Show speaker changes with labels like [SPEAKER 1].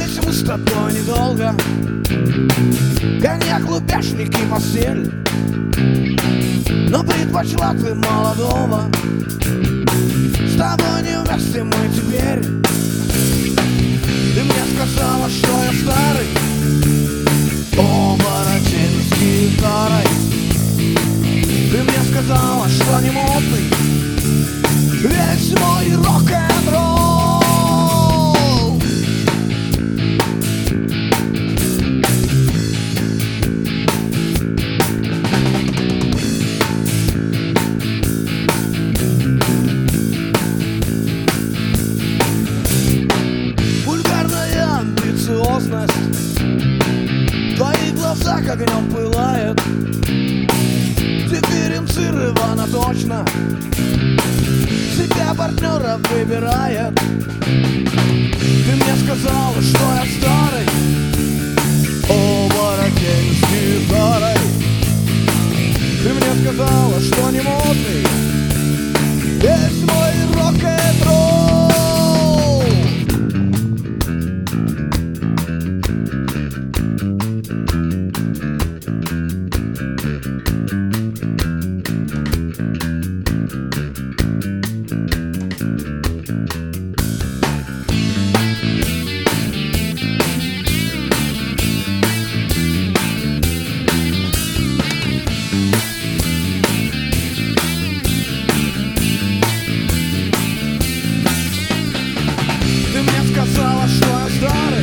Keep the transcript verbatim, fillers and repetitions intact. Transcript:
[SPEAKER 1] Встретимся мы с тобой недолго. Коньяк, лупешник и постель, но предпочла ты молодого. С тобой не вместе мы теперь. Ты мне сказала, что я старый, оборотень с гитарой. Ты мне сказала, что не модный весь мой рок-н-ролл. Вульгарная амбициозность, твои глаза к огнем пылают, дифференцировано точно, себя партнера выбирает. Ты мне сказала, что я старый, оборотень с гитарой. Ты мне сказала, что не модный весь мой рок-н-ролл. Ты мне сказала, что я старый,